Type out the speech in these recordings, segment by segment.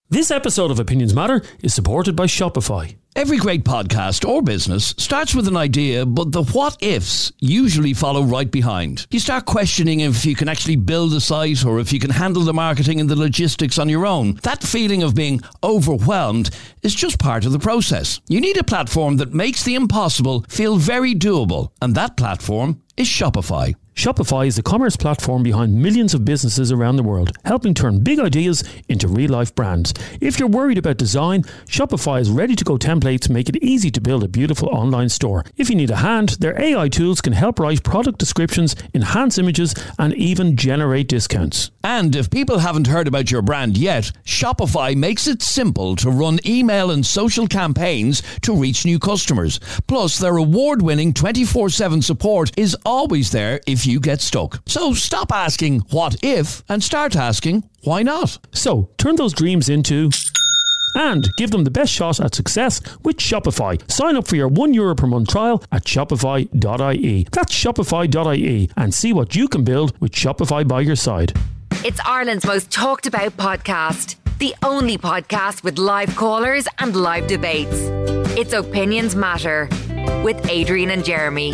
This episode of Opinions Matter is supported by Shopify. Every great podcast or business starts with an idea, but the what-ifs usually follow right behind. You start questioning if you can actually build a site or if you can handle the marketing and the logistics on your own. That feeling of being overwhelmed is just part of the process. You need a platform that makes the impossible feel very doable, and that platform is Shopify. Shopify is the commerce platform behind millions of businesses around the world, helping turn big ideas into real-life brands. If you're worried about design, Shopify's ready-to-go templates make it easy to build a beautiful online store. If you need a hand, their AI tools can help write product descriptions, enhance images, and even generate discounts. And if people haven't heard about your brand yet, Shopify makes it simple to run email and social campaigns to reach new customers. Plus, their award-winning 24/7 support is always there if you get stuck. So stop asking what if and start asking why not. So turn those dreams into and give them the best shot at success with Shopify. Sign up for your €1 per month trial at shopify.ie. That's shopify.ie and see what you can build with Shopify by your side. It's Ireland's most talked about podcast. The only podcast with live callers and live debates. It's Opinions Matter with Adrian and Jeremy.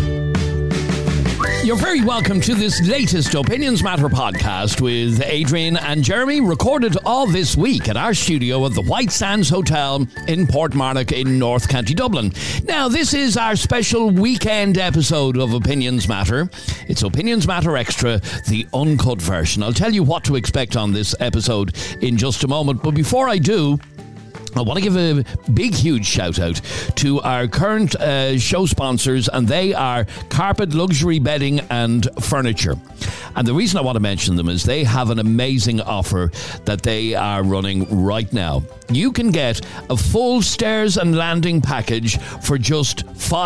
You're very welcome to this latest Opinions Matter podcast with Adrian and Jeremy, recorded all this week at our studio at the White Sands Hotel in Portmarnock in North County Dublin. Now, this is our special weekend episode of Opinions Matter. It's Opinions Matter Extra, the uncut version. I'll tell you what to expect on this episode in just a moment, but before I do, I want to give a big, huge shout out to our current show sponsors, and they are Carpet Luxury Bedding and Furniture. And the reason I want to mention them is they have an amazing offer that they are running right now. You can get a full stairs and landing package for just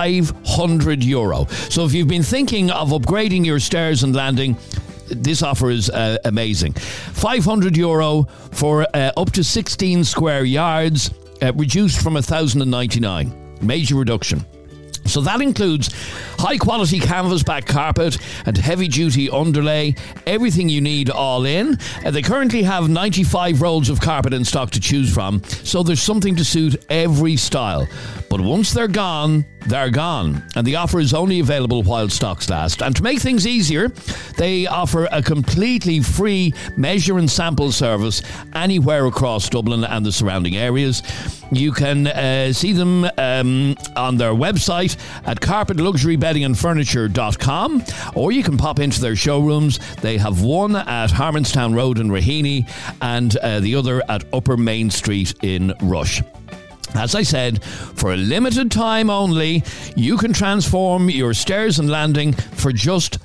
€500. So if you've been thinking of upgrading your stairs and landing, this offer is amazing. €500 for up to 16 square yards, reduced from $1,099. Major reduction. So that includes high quality canvas back carpet and heavy duty underlay, everything you need all in. They currently have 95 rolls of carpet in stock to choose from, so there's something to suit every style. But once they're gone, they're gone. And the offer is only available while stocks last. And to make things easier, they offer a completely free measure and sample service anywhere across Dublin and the surrounding areas. You can see them on their website at carpetluxurybeddingandfurniture.com, or you can pop into their showrooms. They have one at Harmonstown Road in Raheny and the other at Upper Main Street in Rush. As I said, for a limited time only, you can transform your stairs and landing for just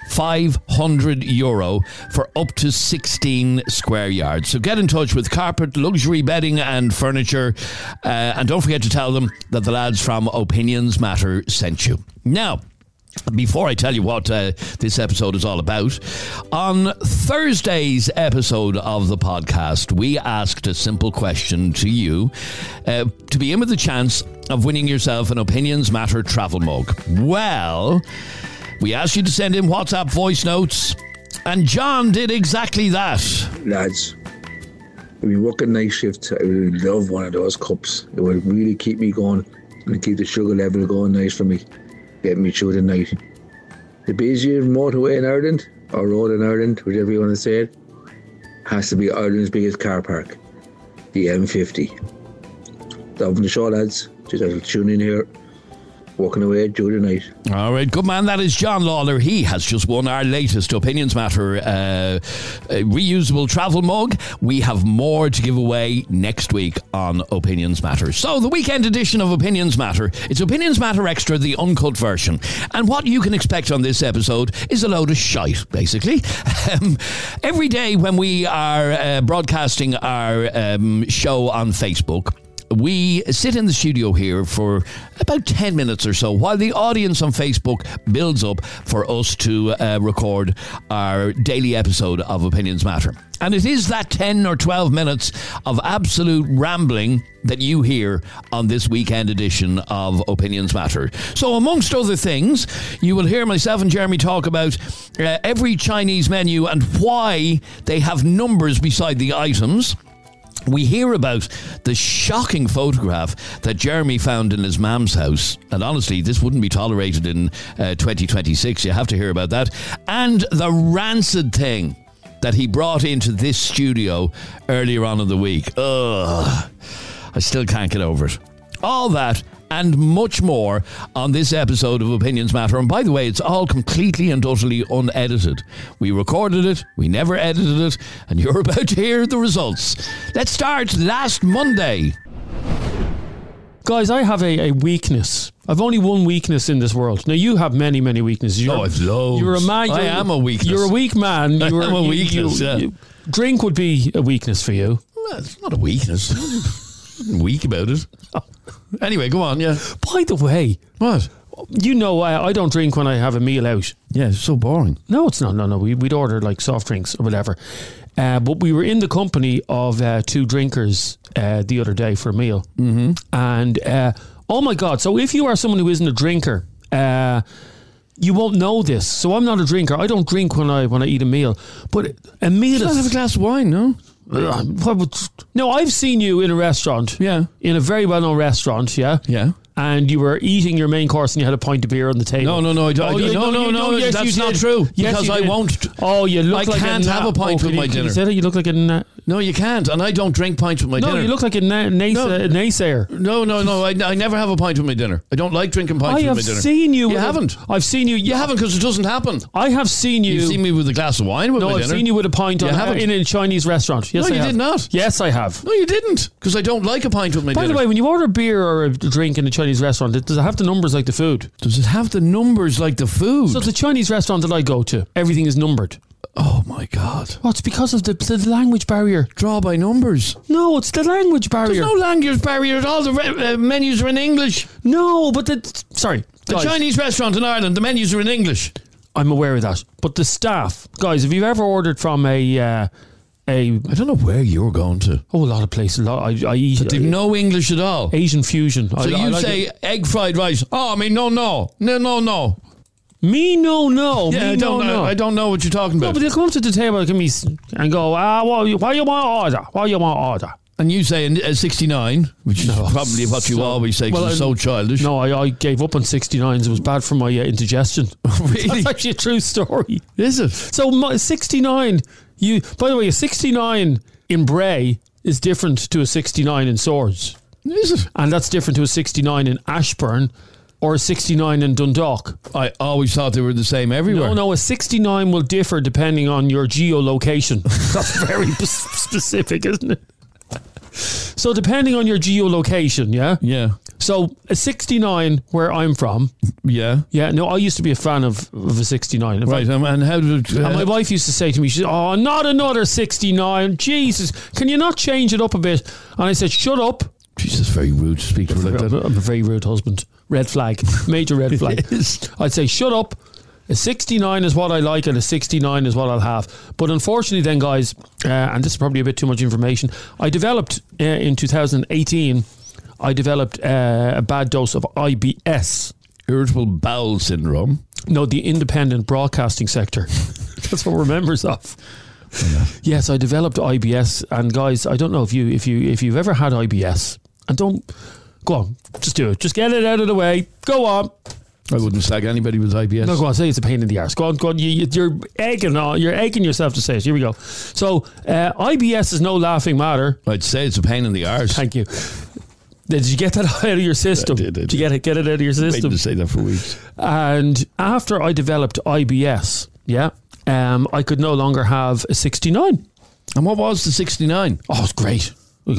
€500 for up to 16 square yards. So get in touch with Carpet Luxury Bedding and Furniture, and don't forget to tell them that the lads from Opinions Matter sent you. Now, before I tell you what this episode is all about, on Thursday's episode of the podcast, we asked a simple question to you to be in with the chance of winning yourself an Opinions Matter travel mug. Well, we asked you to send in WhatsApp voice notes, and John did exactly that. Lads, I've been working night shift. I would love one of those cups. It would really keep me going and keep the sugar level going nice for me. Get me through the night. The busiest motorway in Ireland, or road in Ireland, whichever you want to say it, has to be Ireland's biggest car park, the M50. Loving the show, lads. Just have to tune in here, walking away through the night. All right, good man. That is John Lawler. He has just won our latest Opinions Matter reusable travel mug. We have more to give away next week on Opinions Matter. So the weekend edition of Opinions Matter, it's Opinions Matter Extra, the uncut version. And what you can expect on this episode is a load of shite, basically. Every day when we are broadcasting our show on Facebook, we sit in the studio here for about 10 minutes or so while the audience on Facebook builds up for us to record our daily episode of Opinions Matter. And it is that 10 or 12 minutes of absolute rambling that you hear on this weekend edition of Opinions Matter. So amongst other things, you will hear myself and Jeremy talk about every Chinese menu and why they have numbers beside the items. we hear about the shocking photograph that Jeremy found in his mum's house. And honestly, this wouldn't be tolerated in 2026. You have to hear about that. And the rancid thing that he brought into this studio earlier on in the week. Ugh, I still can't get over it. All that and much more on this episode of Opinions Matter. And by the way, it's all completely and utterly unedited. We recorded it, we never edited it, and you're about to hear the results. Let's start last Monday. Guys, I have a weakness. I've only one weakness in this world. Now, you have many, many weaknesses. I've loads. You're a man. I am a weakness. You're a weak man. I am a weakness, yeah. Drink would be a weakness for you. Well, it's not a weakness. I'm weak about it. Anyway, go on, yeah. By the way, what? You know, I don't drink when I have a meal out. Yeah, it's so boring. No, it's not. No. We'd order like soft drinks or whatever. But we were in the company of two drinkers the other day for a meal. Mm-hmm. And oh my God. So if you are someone who isn't a drinker, you won't know this. So I'm not a drinker. I don't drink when I eat a meal. But a meal you is... have a glass of wine, no? No, I've seen you in a restaurant. Yeah. In a very well-known restaurant, yeah? Yeah. And you were eating your main course and you had a pint of beer on the table. No, I don't. Yes, that's not true. Yes, because I won't. Oh, you look like I can't have a pint with my dinner. You said it, you look like a... No, you can't. And I don't drink pints with my dinner. No, you look like a naysayer. No. I never have a pint with my dinner. I don't like drinking pints with my dinner. I have seen you... You haven't. I've seen you... You haven't because it doesn't happen. I have seen you... You've seen me with a glass of wine with my dinner. No, I've seen you with a pint in a Chinese restaurant. Yes, no, I have. you did not. Yes, I have. No, you didn't. Because I don't like a pint with my dinner. By the way, when you order beer or a drink in a Chinese restaurant, does it have the numbers like the food? Does it have the numbers like the food? So the Chinese restaurant that I go to, everything is numbered. Oh my God. Well, it's because of the language barrier. Draw by numbers. No, it's the language barrier. There's no language barrier at all. The menus are in English. No, but sorry. The Chinese restaurant in Ireland, the menus are in English. I'm aware of that. But the staff, guys, have you ever ordered from I don't know where you're going to. Oh, a lot of places. I eat. But they've no English at all. Asian fusion. So you say egg fried rice. Oh, I mean, no. Me, no. Yeah, I don't know what you're talking about. No, but they'll come up to the table and go, what you want to order? And you say a 69, which is probably what you always say because it's so childish. No, I gave up on 69s. It was bad for my indigestion. Really? That's actually a true story. Is it? So 69, by the way, a 69 in Bray is different to a 69 in Swords. Is it? And that's different to a 69 in Ashburn or a 69 in Dundalk. I always thought they were the same everywhere. No, a 69 will differ depending on your geolocation. That's very specific, isn't it? So depending on your geolocation, yeah? Yeah. So a 69 where I'm from. Yeah. Yeah, no, I used to be a fan of a 69. Right, and how did it... And my wife used to say to me, she said, oh, not another 69. Jesus, can you not change it up a bit? And I said, shut up. Jesus, very rude to speak to her like that. I'm a very rude husband. Red flag. Major red flag. I'd say, shut up. A 69 is what I like and a 69 is what I'll have. But unfortunately then, guys, and this is probably a bit too much information, I developed in 2018, a bad dose of IBS. Irritable bowel syndrome. No, the independent broadcasting sector. That's what we're members of. Yeah. Yes, I developed IBS, and guys, I don't know if you've ever had IBS, and don't go on, just do it, just get it out of the way. Go on. I wouldn't slag anybody with IBS. No, go on, say it's a pain in the arse. Go on. You're egging yourself to say it. Here we go. So IBS is no laughing matter. I'd say it's a pain in the arse. Thank you. Did you get that out of your system? I did. Did you get it out of your system? Waiting to say that for weeks. And after I developed IBS, I could no longer have a 69. And what was the 69? Oh, it's great.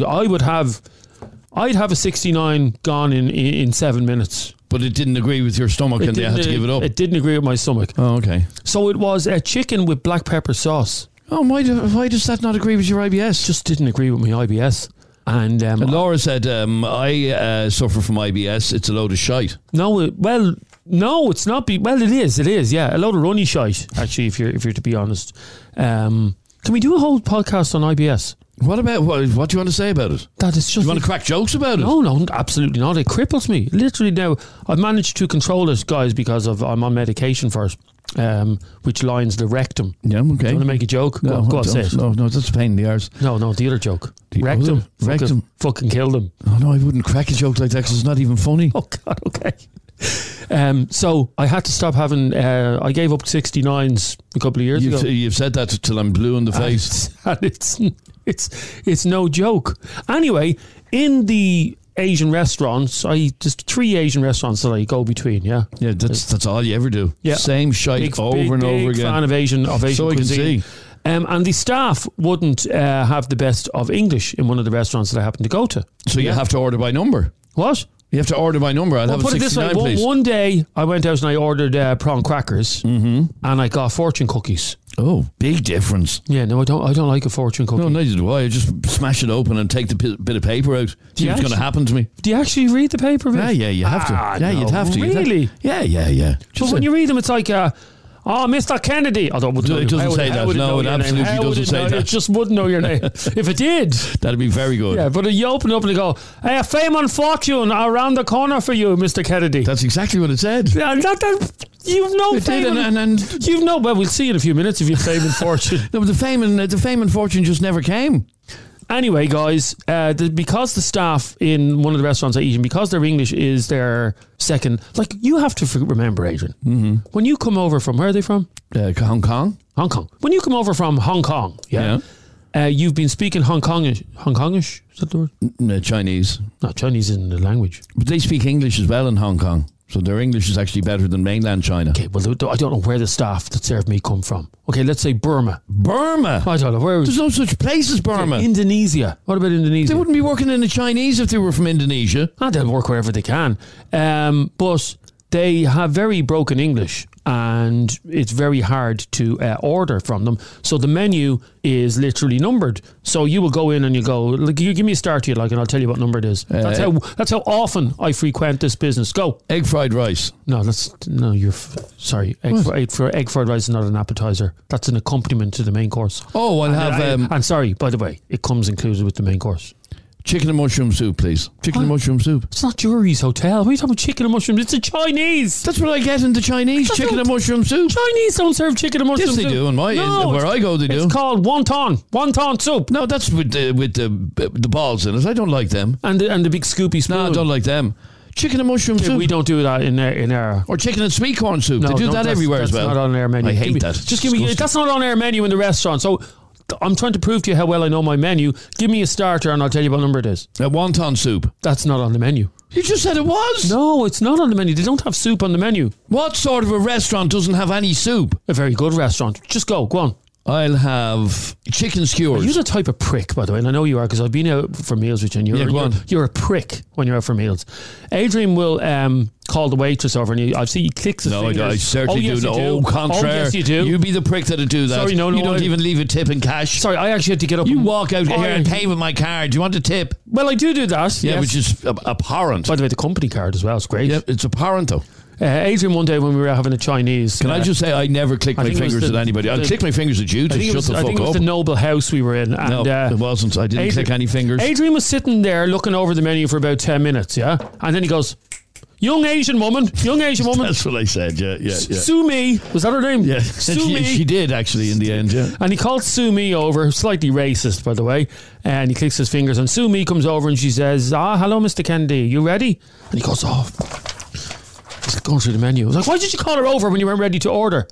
I'd have a 69 gone in 7 minutes. But it didn't agree with your stomach and they had to give it up. It didn't agree with my stomach. Oh, okay. So it was a chicken with black pepper sauce. Oh, why does that not agree with your IBS? Just didn't agree with my IBS. And Laura said, I suffer from IBS. It's a load of shite. No, it's not. It is. Yeah, a load of runny shite. Actually, if you're to be honest, can we do a whole podcast on IBS? What do you want to say about it? That is just. Do you want to crack jokes about it? No, absolutely not. It cripples me. Literally now, I've managed to control it, guys, because I'm on medication for it. which lines the rectum. Yeah, okay. Do you want to make a joke? No, go on, say it. No, that's a pain in the arse. No, the other joke. The Rectum. other- rectum. Fucking killed him. Oh no, I wouldn't crack a joke like that because it's not even funny. Oh, God, okay. So I had to stop having, I gave up 69s a couple of years ago. You've said that till I'm blue in the face. And it's no joke. Anyway, in the Asian restaurants, there's 3 Asian restaurants that I go between. Yeah, That's all you ever do. Yeah. Same shite over and over again. Fan of Asian So I can cuisine. see. And the staff wouldn't have the best of English in one of the restaurants that I happened to go to. So you have to order by number. What? You have to order by number. I'll have a Put it this way: 69, please. one day I went out and I ordered prawn crackers, and I got fortune cookies. Oh, big difference. Yeah, no, I don't like a fortune cookie. No, neither do I. I just smash it open and take the bit of paper out. See what's going to happen to me. Do you actually read the paper? Vic? Yeah, you have to. Yeah, no, you'd have to. Really? Yeah. But when you read them, it's like, Mr. Kennedy. Although It doesn't say that. No, it absolutely doesn't say that. It just wouldn't know your name. If it did. That'd be very good. Yeah, but you open up and you go, hey, fame and fortune are around the corner for you, Mr. Kennedy. That's exactly what it said. Yeah, you've no It fame. did, and You've no, well, we'll see in a few minutes if you've fame and fortune. no, but the fame and fortune just never came. Anyway, guys, because the staff in one of the restaurants I eat in, because their English is their second, like, you have to remember, Adrian, when you come over from, where are they from? Hong Kong. Hong Kong. When you come over from Hong Kong, you've been speaking Hong Kongish, is that the word? No, Chinese. No, Chinese isn't the language. But they speak English as well in Hong Kong. So their English is actually better than mainland China. Okay, well, I don't know where the staff that served me come from. Okay, let's say Burma. Burma? I don't know. Where There's no such place as Burma. Indonesia. What about Indonesia? They wouldn't be working in the Chinese if they were from Indonesia. They'll work wherever they can. But they have very broken English and it's very hard to order from them. So the menu is literally numbered. So you will go in and you go, like, you give me a start here, and I'll tell you what number it is. That's how often I frequent this business. Go. Egg fried rice. Sorry. Egg fried rice is not an appetizer. That's an accompaniment to the main course. Oh, I'll have... and sorry, by the way, it comes included with the main course. Chicken and mushroom soup, please. Chicken and mushroom soup. It's not Jury's Hotel. What are you talking about chicken and mushrooms? It's a Chinese. That's what I get in the Chinese. Chicken and mushroom soup. Chinese don't serve chicken and mushroom soup. Yes, they do. Where I go, they do. It's called wonton soup. No, that's with the balls in it. I don't like them. And the big scoopy spoon. No, I don't like them. Chicken and mushroom soup. We don't do that in our... Or chicken and sweet corn soup. They do that everywhere as well. That's not on our menu. I hate that. Just give me... That's not on our menu in the restaurant. So... I'm trying to prove to you how well I know my menu. Give me a starter and I'll tell you what number it is. A wonton soup. That's not on the menu. You just said it was. No, it's not on the menu. They don't have soup on the menu. What sort of a restaurant doesn't have any soup? A very good restaurant. Just go on. I'll have chicken skewers. You're the type of prick, by the way, and I know you are because I've been out for meals with you, and you're a prick when you're out for meals. Adrian will call the waitress over, and I see he clicks his fingers. No, I certainly do. Oh, contraire. yes, you do. You be the prick that'd do that. Sorry, no, you don't even leave a tip in cash. Sorry, I actually had to get up. You walk out here and pay with my card. Do you want a tip? Well, I do that. Yeah, yes. which is abhorrent. By the way, the company card as well. It's great. Yeah, it's abhorrent though. Adrian, one day when we were having a Chinese... Can I just say I never click my fingers at anybody. I'll click my fingers at you to shut the fuck up. I think it was the Noble House we were in. And, no, it wasn't. I didn't click any fingers. Adrian was sitting there looking over the menu for about 10 minutes, yeah? And then he goes... Young Asian woman. That's what I said, yeah. Sue Me. Was that her name? Yeah. Sue Me. She did, actually, in the end, yeah. And he called Sue Me over, slightly racist, by the way, and he clicks his fingers, and Sue Me comes over and she says, hello, Mr. Kennedy, you ready? And he goes, he's going through the menu. I was like, why did you call her over when you weren't ready to order?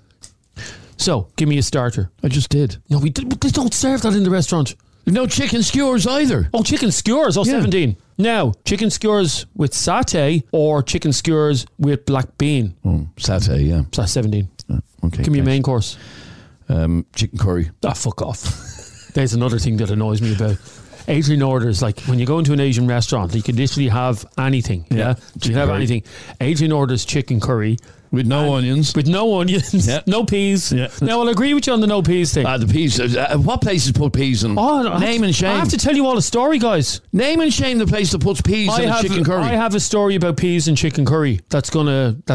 So, give me a starter. I just did. No, they don't serve that in the restaurant. No chicken skewers either. Oh, chicken skewers. Oh, yeah. 17. Now, chicken skewers with satay or chicken skewers with black bean. Oh, satay, yeah. So that's 17. Okay. Give me a main course. Chicken curry. Fuck off. There's another thing that annoys me about Adrian orders, like when you go into an Asian restaurant, you can literally have anything. Yeah. You can have anything. Adrian orders chicken curry. With no onions. With no onions. Yeah. No peas. Yeah. Now, I'll agree with you on the no peas thing. The peas. What places put peas in? Name and shame. I have to tell you all a story, guys. Name and shame the place that puts peas in a chicken curry. I have a story about peas and chicken curry that's going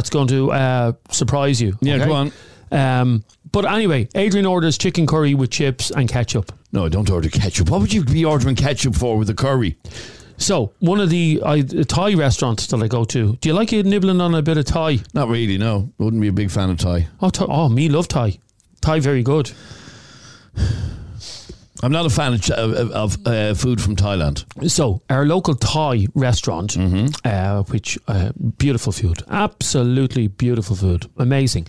to surprise you. Yeah, okay? go on. But anyway, Adrian orders chicken curry with chips and ketchup. No, I don't order ketchup. What would you be ordering ketchup for with the curry? So, one of the Thai restaurants that I go to, do you like it nibbling on a bit of Thai? Not really, no. Wouldn't be a big fan of Thai. Me love Thai. Thai very good. I'm not a fan of food from Thailand. So, our local Thai restaurant, which beautiful food, absolutely beautiful food, amazing.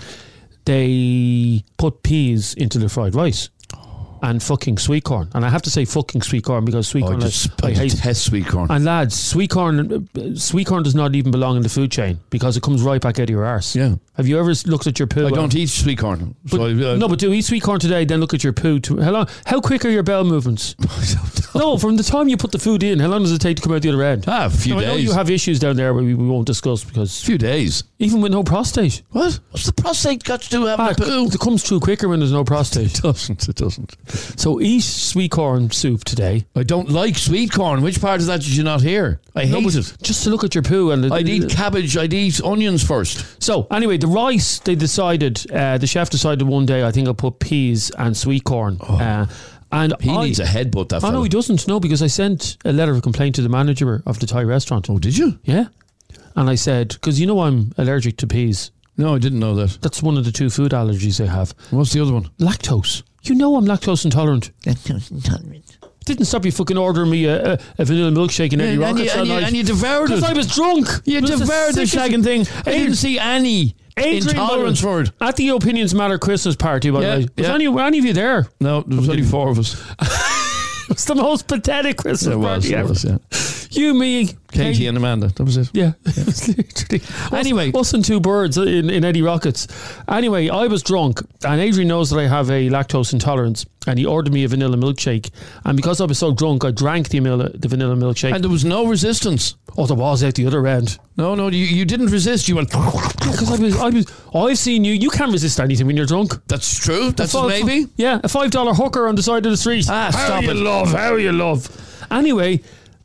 They put peas into the fried rice and fucking sweet corn. And I have to say fucking sweet corn because sweet corn, I hate sweet corn. And lads, sweet corn does not even belong in the food chain because it comes right back out of your arse. Yeah. Have you ever looked at your poo? I don't eat sweet corn. But do eat sweet corn today, then look at your poo. How quick are your bowel movements? No, from the time you put the food in, how long does it take to come out the other end? A few days. I know you have issues down there where we won't discuss because... A few days. Even with no prostate. What? What's the prostate got to do with having a poo? It comes through quicker when there's no prostate. It doesn't. So eat sweet corn soup today. I don't like sweet corn. Which part of that did you not hear? I hate it. Just to look at your poo. And I'd eat cabbage, I'd eat onions first. So anyway, the rice, they decided, the chef decided one day, I think I'll put peas and sweet corn. And he needs a headbutt, that fella. No, he doesn't. No, because I sent a letter of complaint to the manager of the Thai restaurant. Oh, did you? Yeah. And I said, because you know I'm allergic to peas. No, I didn't know that. That's one of the 2 food allergies I have. What's the other one? Lactose. You know I'm lactose intolerant. Lactose intolerant. Didn't stop you fucking ordering me a vanilla milkshake and Eddie Rockets that night. And you devoured it. Because I was drunk. You devoured the shagging thing. I didn't see any intolerance for it. At the Opinions Matter Christmas party, by the way. Was any of you there? No, there was only 4 of us. It was the most pathetic Christmas party ever. It was, yeah. You, me, Katie and Amanda. That was it. Yeah. It was literally anyway. Us and 2 birds in Eddie Rockets. Anyway, I was drunk and Adrian knows that I have a lactose intolerance and he ordered me a vanilla milkshake. And because I was so drunk, I drank the vanilla milkshake. And there was no resistance. Oh, there was out the other end. No, you didn't resist. You went... Because I've seen you. You can't resist anything when you're drunk. That's true. That's maybe. Yeah, a $5 hooker on the side of the street. Stop it. How you love. Anyway,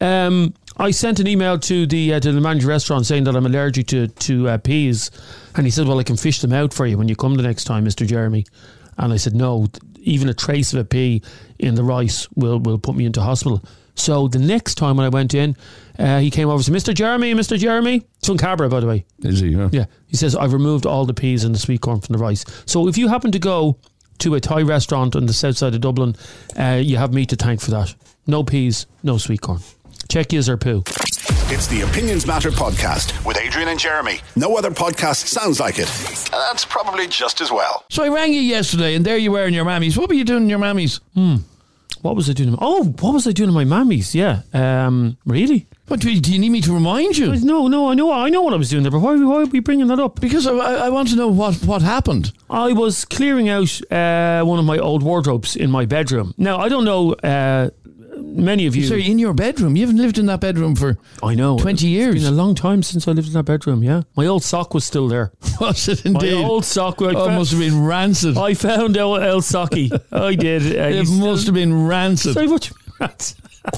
I sent an email to the manager restaurant saying that I'm allergic to peas. And he said, well, I can fish them out for you when you come the next time, Mr. Jeremy. And I said, no, even a trace of a pea in the rice will put me into hospital. So the next time when I went in, he came over and said, Mr. Jeremy. It's from Cabra, by the way. Is he? Yeah. He says, I've removed all the peas and the sweet corn from the rice. So if you happen to go to a Thai restaurant on the south side of Dublin, you have me to thank for that. No peas, no sweet corn. Check yous or poo. It's the Opinions Matter podcast with Adrian and Jeremy. No other podcast sounds like it. And that's probably just as well. So I rang you yesterday and there you were in your mammies. What were you doing in your mammies? What was I doing? What was I doing in my mammies? Yeah. Really? What, do you need me to remind you? No, I know what I was doing there, but why are we bringing that up? Because I want to know what happened. I was clearing out one of my old wardrobes in my bedroom. Now, I don't know... many of you... Sorry, in your bedroom? You haven't lived in that bedroom for 20 years. It's been a long time since I lived in that bedroom, yeah. My old sock was still there. Was it indeed? My old sock... must have been rancid. I found El Socky. I did. It must have been rancid. Sorry, what you rancid?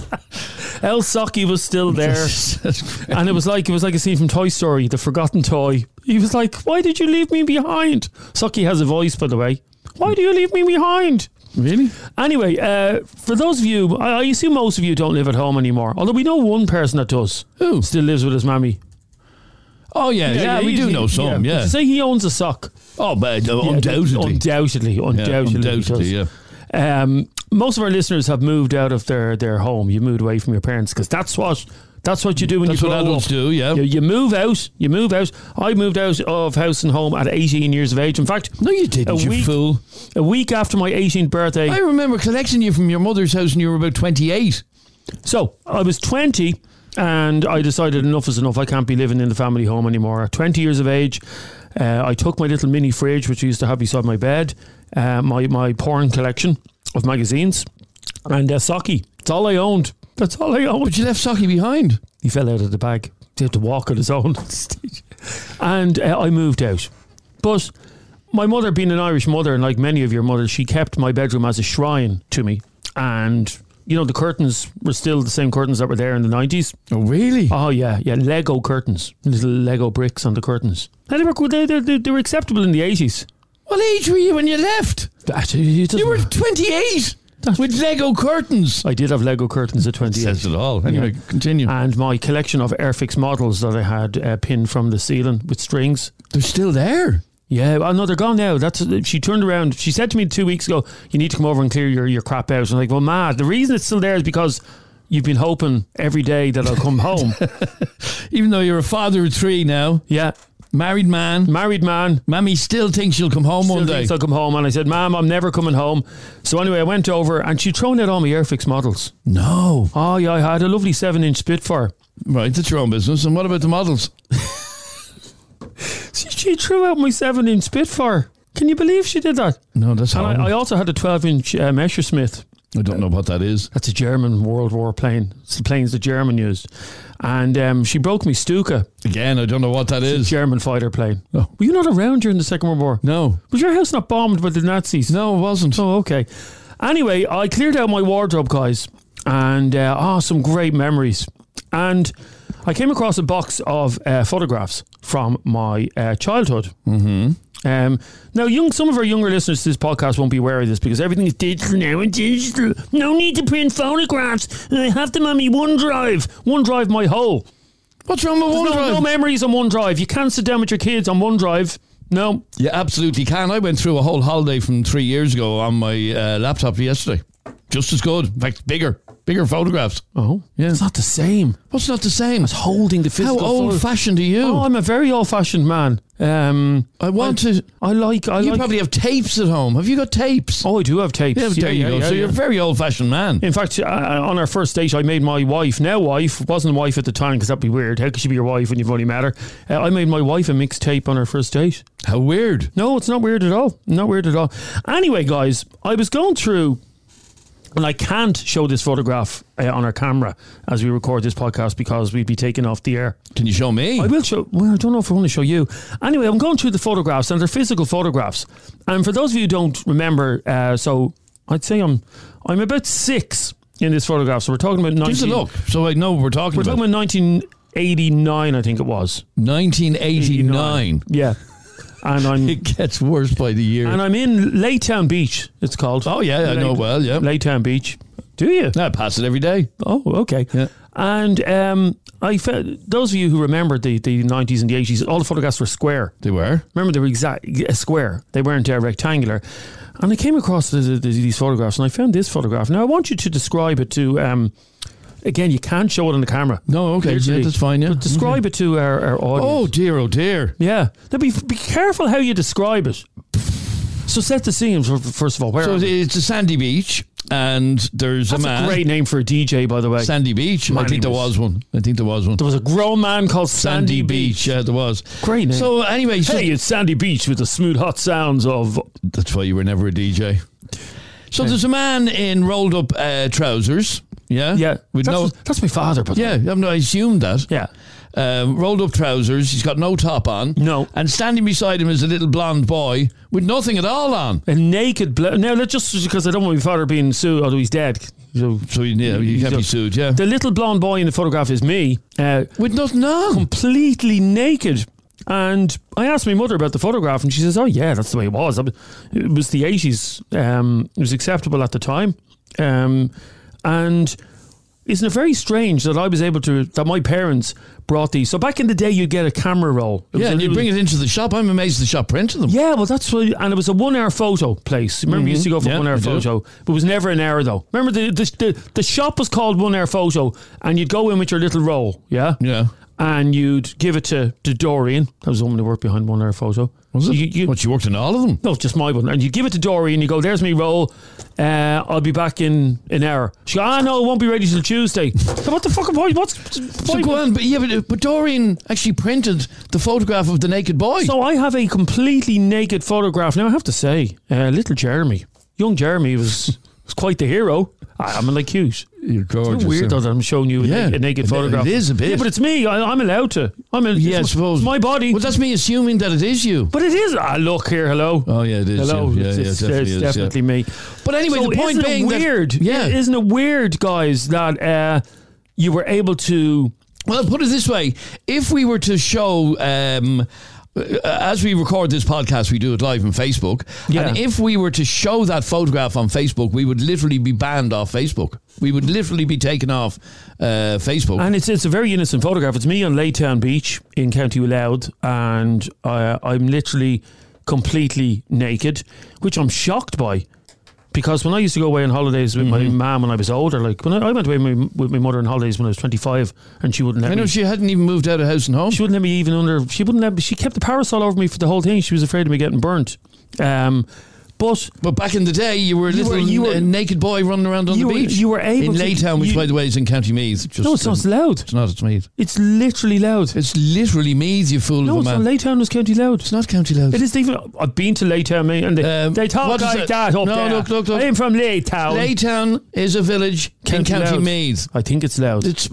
El Socky was still there. And it was like a scene from Toy Story, the forgotten toy. He was like, why did you leave me behind? Socky has a voice, by the way. Why do you leave me behind? Really? Anyway, for those of you, I assume most of you don't live at home anymore. Although we know one person that does. Who? Still lives with his mammy. Oh, yeah, we do know some, yeah. Say he owns a sock. Oh, but undoubtedly. Undoubtedly, yeah. Most of our listeners have moved out of their home. You moved away from your parents because that's what you do when you grow up. That's what adults do, yeah. You move out. I moved out of house and home at 18 years of age. In fact... No, you didn't, you fool. A week after my 18th birthday... I remember collecting you from your mother's house when you were about 28. So, I was 20 and I decided enough is enough. I can't be living in the family home anymore. At 20 years of age, I took my little mini fridge, which I used to have beside my bed, my porn collection of magazines, and Socky. That's all I owned. But you left Socky behind. He fell out of the bag. He had to walk on his own. And I moved out. But my mother, being an Irish mother, and like many of your mothers, she kept my bedroom as a shrine to me. And, you know, the curtains were still the same curtains that were there in the 90s. Oh, really? Oh, yeah. Lego curtains. Little Lego bricks on the curtains. And they were acceptable in the 80s. What age were you when you left? You were 28. With Lego curtains. I did have Lego curtains at 28. Says it all. Anyway, continue. And my collection of Airfix models that I had pinned from the ceiling with strings. They're still there. Yeah, well, no, they're gone now. She turned around. She said to me 2 weeks ago, you need to come over and clear your crap out. I'm like, well, Ma, the reason it's still there is because you've been hoping every day that I'll come home. Even though you're a father of 3 now. Yeah. Married man. Mammy still thinks you'll come home one day. Thinks I'll come home. And I said, Ma'am, I'm never coming home. So anyway, I went over and she'd thrown out all my Airfix models. No. Oh, yeah, I had a lovely 7-inch Spitfire. Right, that's your own business. And what about the models? She threw out my 7-inch Spitfire. Can you believe she did that? No, that's horrible. And I also had a 12-inch Messerschmitt. I don't know what that is. That's a German World War plane. It's the planes the German used. And she broke me Stuka. Again, I don't know what that is. German fighter plane. Oh. Were you not around during the Second World War? No. Was your house not bombed by the Nazis? No, it wasn't. Oh, okay. Anyway, I cleared out my wardrobe, guys. And, some great memories. And I came across a box of photographs from my childhood. Mm-hmm. Now, some of our younger listeners to this podcast won't be aware of this because everything is digital now and digital. No need to print photographs. I have them on my OneDrive. OneDrive, my hole. What's wrong with OneDrive? No memories on OneDrive. You can't sit down with your kids on OneDrive. No. You absolutely can. I went through a whole holiday from 3 years ago on my laptop yesterday. Just as good. In fact, bigger photographs. Oh, yeah. It's not the same. What's not the same? It's holding the physical. How old-fashioned are you? Oh, I'm a very old-fashioned man. I You probably have tapes at home. Have you got tapes? Oh, I do have tapes. Yeah, there you go. So you're a very old-fashioned man. In fact, on our first date, I made my wife, now wife, wasn't wife at the time because that'd be weird. How could she be your wife when you've only met her? I made my wife a mixtape on our first date. How weird. No, it's not weird at all. Not weird at all. Anyway, guys, I was going through... And I can't show this photograph on our camera as we record this podcast because we'd be taken off the air. Can you show me? I will show. Well, I don't know if I want to show you. Anyway, I'm going through the photographs and they're physical photographs. And for those of you who don't remember, so I'd say I'm about 6 in this photograph. So we're talking about 19... Just a look, so I know what we're talking about. We're talking about 1989, I think it was. 1989. Yeah. And it gets worse by the year. And I'm in Laytown Beach, it's called. Oh, yeah, I know well, yeah. Laytown Beach. Do you? I pass it every day. Oh, okay. Yeah. And I those of you who remember the 90s and the 80s, all the photographs were square. They were? Remember, they were a square. They weren't rectangular. And I came across these photographs and I found this photograph. Now, I want you to describe it to... Again, you can't show it on the camera. No, okay, yeah, that's fine, yeah. But describe it to our audience. Oh dear. Yeah. Now be careful how you describe it. So set the scene, first of all. Where it's a sandy beach, and there's a man. That's a great name for a DJ, by the way. Sandy Beach. I think there was one. There was a grown man called Sandy Beach. Yeah, there was. Great name. So anyway. Hey, it's Sandy Beach with the smooth, hot sounds of... That's why you were never a DJ. So there's a man in rolled up trousers. Yeah? Yeah. That's my father. But yeah, I assumed that. Yeah. Rolled up trousers. He's got no top on. No. And standing beside him is a little blonde boy with nothing at all on. A naked... Now, let's just... Because I don't want my father being sued, although he's dead. So you can't be sued, yeah. The little blonde boy in the photograph is me. With nothing on. Completely naked. And I asked my mother about the photograph and she says, oh yeah, that's the way it was. It was the 80s. It was acceptable at the time. And isn't it very strange that I was able to, that my parents brought these? So back in the day, you'd get a camera roll. Yeah, and you'd bring it into the shop. I'm amazed the shop printed them. Yeah, well, that's what, and it was a 1 hour photo place. Remember, you used to go for 1 hour photo, but it was never an hour though. Remember, the shop was called 1 hour photo, and you'd go in with your little roll, yeah? Yeah. And you'd give it to Doreen. That was the woman who worked behind 1 hour photo. Was it? What, she worked in all of them? No, just my one. And you give it to Doreen, you go, there's me roll. I'll be back in an hour. She goes, no, it won't be ready till Tuesday. So what the fuck? So go on, but Doreen actually printed the photograph of the naked boy. So I have a completely naked photograph. Now I have to say, little Jeremy, young Jeremy was quite the hero. I'm like cute. You're gorgeous. It's weird though that I'm showing you a naked photograph. It is a bit. Yeah, but it's me. I'm allowed to. I suppose. It's my body. Well, that's me assuming that it is you. But it is. Look here. Hello. Oh yeah, it is. Hello. Yeah, it's definitely me. But anyway, so the point isn't being it weird? That, yeah. Isn't it weird, guys, that you were able to... Well, put it this way. If we were to show... as we record this podcast, we do it live on Facebook. Yeah. And if we were to show that photograph on Facebook, we would literally be banned off Facebook. We would literally be taken off Facebook. And it's a very innocent photograph. It's me on Laytown Beach in County Louth, and I'm literally completely naked, which I'm shocked by. Because when I used to go away on holidays with my mum when I was older, like when I went away with my mother on holidays when I was 25, and she wouldn't let me. I know she hadn't even moved out of house and home. She wouldn't let me even under. She wouldn't let me. She kept the parasol over me for the whole thing. She was afraid of me getting burnt. But back in the day, you were a naked boy running around on the beach. You were able in to, Laytown, which by the way is in County Meath. No, it's not. It's Louth. It's not. It's Meath. It's literally Louth. It's literally Meath, you fool No, of a it's man. not. Laytown was County Louth. It's not County Louth. It is even. I've been to Laytown, mate, and they talk what is like it? that up No, there. look. I am from Laytown. Laytown is a village in County Louth. Meath. I think it's Louth. It's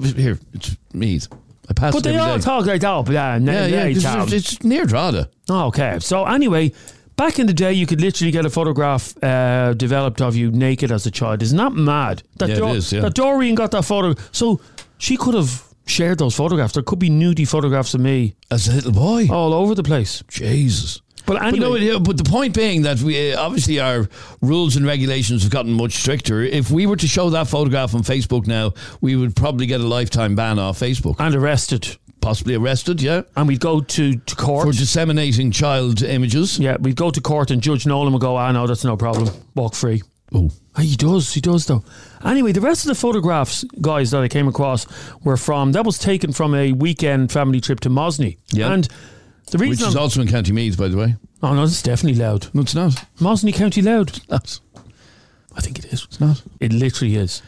Meath. I passed But it they every all day. talk like that up there. Yeah, it's near Drogheda. Okay, so anyway, back in the day, you could literally get a photograph developed of you naked as a child. Isn't that mad? Yeah, it is, yeah. That Doreen got that photo. So she could have shared those photographs. There could be nudie photographs of me As a little boy. all over the place. Jesus. But anyway, But the point being that we obviously our rules and regulations have gotten much stricter. If we were to show that photograph on Facebook now, we would probably get a lifetime ban off Facebook. and arrested. Possibly arrested, yeah. And we'd go to court. For disseminating child images. Yeah, we'd go to court and Judge Nolan would go, no, that's no problem. Walk free. Oh. He does though. Anyway, the rest of the photographs, guys, that I came across were that was taken from a weekend family trip to Mosney. Yeah. And the reason Which is also in County Meath, by the way. Oh no, it's definitely Louth. No, it's not. Mosney, County Louth. It's not. I think it is. It's not. It literally is.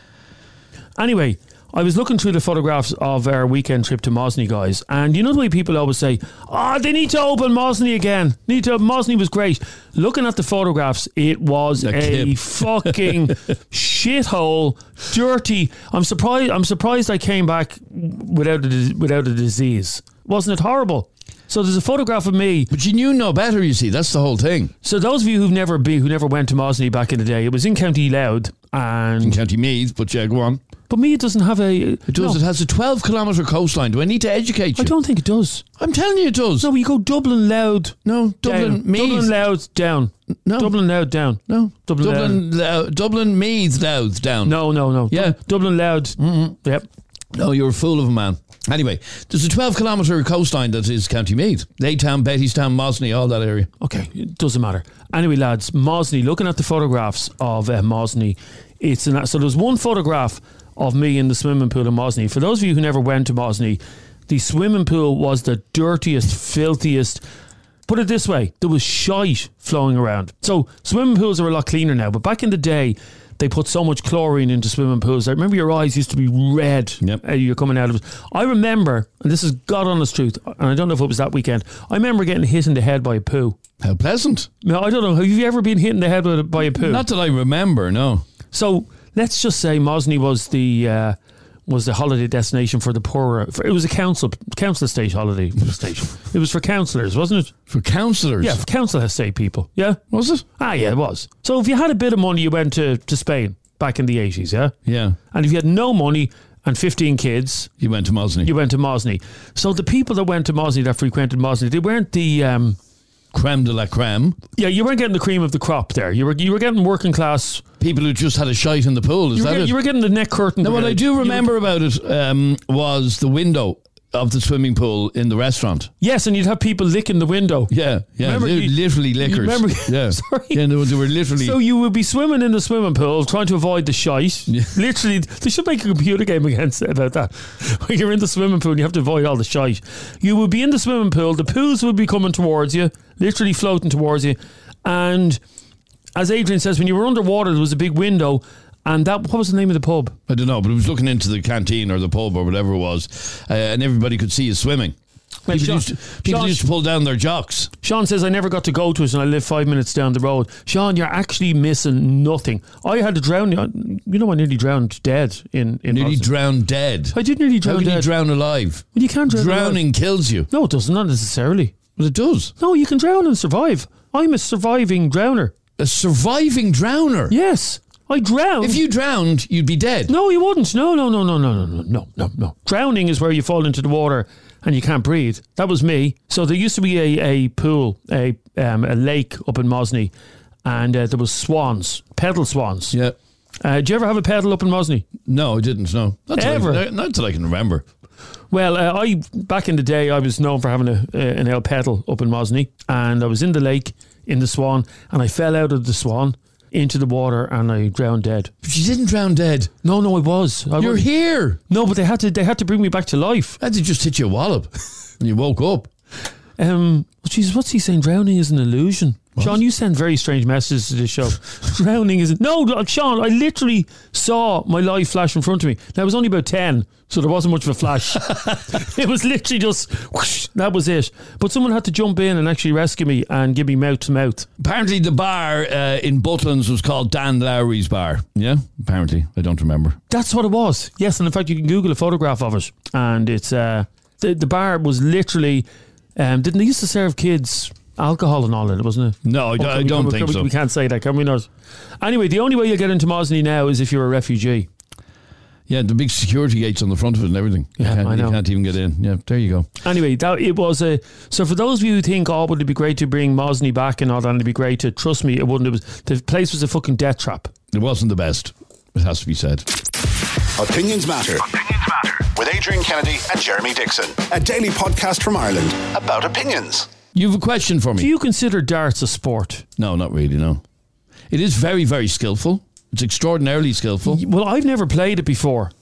Anyway, I was looking through the photographs of our weekend trip to Mosney, guys, and you know the way people always say, they need to open Mosney again. Mosney was great. Looking at the photographs, it was a fucking shithole, dirty. I'm surprised I came back without a disease. Wasn't it horrible? So there's a photograph of me. But you knew no better, you see. That's the whole thing. So those of you who never went to Mosney back in the day, it was in County Louth and In County Meath, but yeah, go on. But Meath doesn't have a... It does. No, It has a 12-kilometre coastline. Do I need to educate you? I don't think it does. I'm telling you it does. No, you go Dublin, Louth. No, Dublin, down. Meath. Dublin, Louth, down. No. Dublin, Louth, down. No. Dublin, Dublin, Meath, Louth, down. No. Yeah. Dublin, Louth. Mm-hmm. Yep. No, you're a fool of a man. Anyway, there's a 12-kilometre coastline that is County Meath. Laytown, Bettystown, Mosney, all that area. Okay, it doesn't matter. Anyway, lads, Mosney, looking at the photographs of Mosney, so there's one photograph of me in the swimming pool in Mosney. For those of you who never went to Mosney, the swimming pool was the dirtiest, filthiest. Put it this way, there was shite flowing around. So swimming pools are a lot cleaner now, but back in the day, they put so much chlorine into swimming pools. I remember your eyes used to be red. Yep. You're coming out of it. I remember, and this is God honest truth, and I don't know if it was that weekend, I remember getting hit in the head by a poo. How pleasant. No, I don't know. Have you ever been hit in the head by a poo? Not that I remember, no. So let's just say Mosney was the holiday destination for the poorer. It was a council estate holiday station. It was for councillors, wasn't it? For councillors? Yeah, for council estate people. Yeah. Was it? Ah, yeah, it was. So if you had a bit of money, you went to Spain back in the 80s, yeah? Yeah. And if you had no money and 15 kids... You went to Mosney. You went to Mosney. So the people that went to Mosney, that frequented Mosney, they weren't the... creme de la creme. Yeah, you weren't getting the cream of the crop there. You were getting working class... People who just had a shite in the pool, is that it? You were getting the neck curtain. Now, what I do remember about it was the window of the swimming pool in the restaurant. Yes, and you'd have people licking the window. Yeah. Remember, literally lickers. Remember? Yeah. Sorry. Yeah, they were literally... So you would be swimming in the swimming pool trying to avoid the shite. Yeah. Literally, they should make a computer game against it about that. When you're in the swimming pool and you have to avoid all the shite. You would be in the swimming pool, the pools would be coming towards you, literally floating towards you. And as Adrian says, when you were underwater, there was a big window. And what was the name of the pub? I don't know, but it was looking into the canteen or the pub or whatever it was, and everybody could see you swimming. Well, People used to pull down their jocks. Sean says, I never got to go to it and I live 5 minutes down the road. Sean, you're actually missing nothing. I had to drown. You know, I nearly drowned dead in Nearly Boston. drowned dead. I did nearly drown How can dead. you drown alive? Well, you can't drown Drowning alive. kills you. No, it doesn't. Not necessarily. Well, it does. No, you can drown and survive. I'm a surviving drowner. A surviving drowner? Yes. I drowned. If you drowned, you'd be dead. No, you wouldn't. No. Drowning is where you fall into the water and you can't breathe. That was me. So there used to be a pool, a lake up in Mosney, and there was swans, pedal swans. Yeah. Did you ever have a pedal up in Mosney? No, I didn't. No, not till I can remember. Well, back in the day, I was known for having an old pedal up in Mosney, and I was in the lake in the Swan, and I fell out of the Swan into the water, and I drowned dead. But you didn't drown dead. No, I was. You're here. No, but they had to bring me back to life. Had to just hit you a wallop, and you woke up. Jesus, what's he saying? Drowning is an illusion. What? Sean, you send very strange messages to this show. Drowning is... No, Sean, I literally saw my life flash in front of me. Now, it was only about 10, so there wasn't much of a flash. It was literally just... Whoosh, that was it. But someone had to jump in and actually rescue me and give me mouth to mouth. Apparently, the bar in Butlins was called Dan Lowry's Bar. Yeah, apparently. I don't remember. That's what it was. Yes, and in fact, you can Google a photograph of it. And it's... the bar was literally... didn't they used to serve kids... alcohol and all that, wasn't it? No, I don't think so. We can't say that, can we not? Anyway, the only way you'll get into Mosney now is if you're a refugee. Yeah, the big security gates on the front of it and everything. Yeah, I know. You can't even get in. Yeah, there you go. Anyway, it was a... So for those of you who think, would it be great to bring Mosney back and all that, and it'd be great to... Trust me, it wouldn't. The place was a fucking death trap. It wasn't the best. It has to be said. Opinions Matter. With Adrian Kennedy and Jeremy Dixon. A daily podcast from Ireland about opinions. You have a question for me. Do you consider darts a sport? No, not really, no. It is very, very skillful. It's extraordinarily skillful. Well, I've never played it before.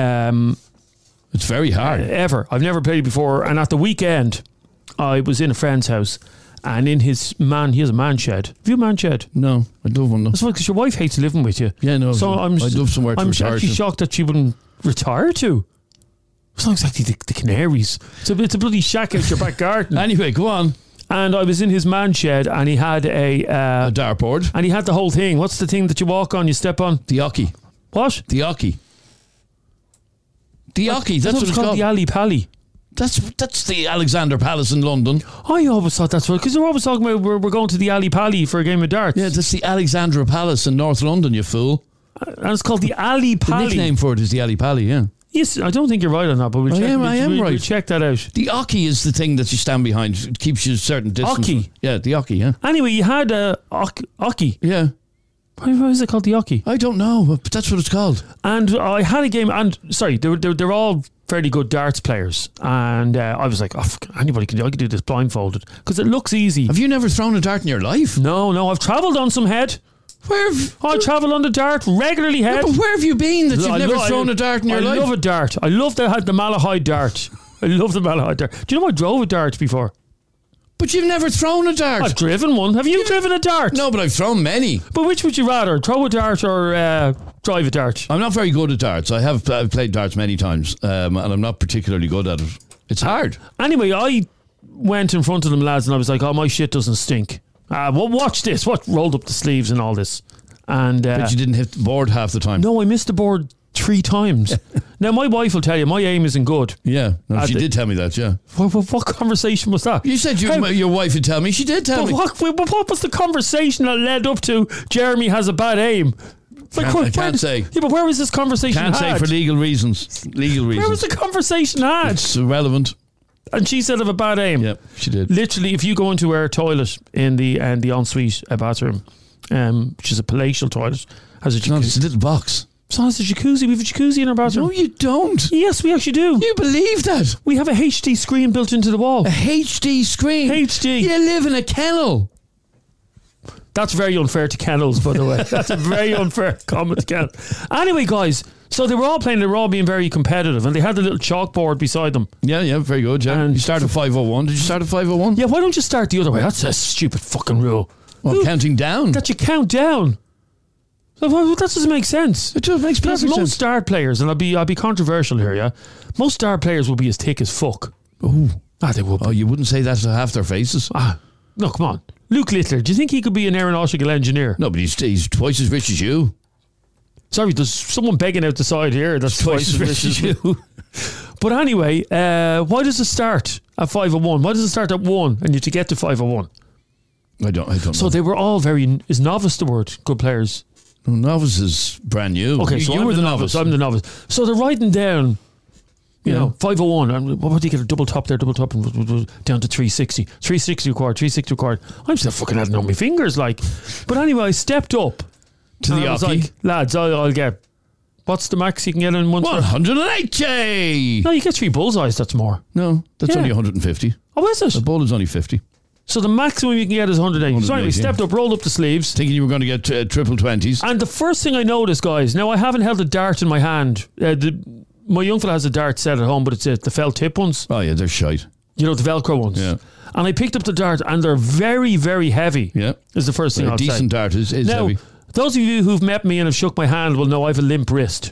It's very hard. Ever. I've never played it before. And at the weekend, I was in a friend's house, and in he has a man shed. Have you a man shed? No, I don't want to. That's why, because your wife hates living with you. Yeah, no. So I'd love somewhere to retire to. I'm actually shocked that she wouldn't retire to. It's not exactly the Canaries. It's a bloody shack out your back garden. Anyway, go on. And I was in his man shed, and he had a dartboard, and he had the whole thing. What's the thing that you walk on, you step on? The Ocky. What? The Ocky. The Ocky. That's what it's called. The Ali Pally. That's the Alexander Palace in London. I always thought that's what, because they're always talking about we're going to the Ali Pally for a game of darts. Yeah, that's the Alexandra Palace in North London, you fool. And it's called the Ali Pally. The nickname for it is the Ali Pally, yeah. Yes, I don't think you're right on that, but I am right. We'll check that out. The Ocky is the thing that you stand behind. It keeps you a certain distance. Ocky? Yeah, the Ocky, yeah. Anyway, you had a Ocky. Yeah. Why is it called the Ocky? I don't know, but that's what it's called. And I had a game, and sorry, they're all fairly good darts players, and I was like, anybody can do this blindfolded, because it looks easy. Have you never thrown a dart in your life? No, I've travelled on some head. I travel on the dart regularly, head. No, but where have you been that you've never thrown a dart in your life? I love a dart. I love the Malahide dart. I love the Malahide dart. Do you know I drove a dart before? But you've never thrown a dart. I've driven one. Have you driven a dart? No, but I've thrown many. But which would you rather, throw a dart or drive a dart? I'm not very good at darts. I've played darts many times, and I'm not particularly good at it. It's hard. Anyway, I went in front of them lads, and I was like, my shit doesn't stink. Well, watch this. What rolled up the sleeves and all this. And but you didn't hit the board half the time. No, I missed the board 3 times. Now, my wife will tell you, my aim isn't good. Yeah, no, she did tell me that, yeah. What conversation was that? You said your wife would tell me. She did tell me. What was the conversation that led up to Jeremy has a bad aim? I can't say. Yeah, but where was this conversation Can't say for legal reasons. Where was the conversation had? It's irrelevant. And she said of a bad aim. Yeah, she did. Literally, if you go into our toilet in the ensuite bathroom, which is a palatial toilet, has a jacuzzi. No, it's a little box. So has a jacuzzi. We have a jacuzzi in our bathroom. No, you don't. Yes, we actually do. You believe that? We have a HD screen built into the wall. A HD screen? HD. You live in a kennel. That's very unfair to kennels, by the way. That's a very unfair comment to kennel. Anyway, guys, so they were all playing, they were all being very competitive, and they had a little chalkboard beside them. Yeah, very good, yeah. And you started 501. Did you start at 501? Yeah, why don't you start the other way? That's a stupid fucking rule. Well, counting down. That you count down. That doesn't make sense. It just makes perfect sense. Most dart players, and I'll be controversial here, yeah? Most dart players will be as thick as fuck. Oh. They will be. Oh, you wouldn't say that to half their faces? No, come on. Luke Littler, do you think he could be an aeronautical engineer? No, but he's twice as rich as you. Sorry, there's someone begging out the side here that's twice as rich as you. But anyway, why does it start at 501? Why does it start at 1 and you to get to 501? I don't know. So they were all very... Is novice the word? Good players? Novice is brand new. Okay, so you I'm were the novice. I'm the novice. So they're writing down, you know, 501. And what would you get a double top there, double top, and down to 360. 360 required, 360 required. I'm still fucking adding on my fingers, like. But anyway, I stepped up to the I was Oki. like, lads, I'll get, what's the max you can get in one? 180. No, you get 3 bullseyes, that's more. No, that's only 150. Oh, is it? The bull is only 50. So the maximum you can get is 180. So anyway, stepped up, rolled up the sleeves. Thinking you were going to get triple 20s. And the first thing I noticed, guys, now I haven't held a dart in my hand. My young fella has a dart set at home, but it's the felt tip ones. Oh, yeah, they're shite. You know, the Velcro ones. Yeah. And I picked up the dart, and they're very, very heavy. Yeah. Is the first thing I'll say. A decent dart is now, heavy. those of you who've met me and have shook my hand will know I have a limp wrist.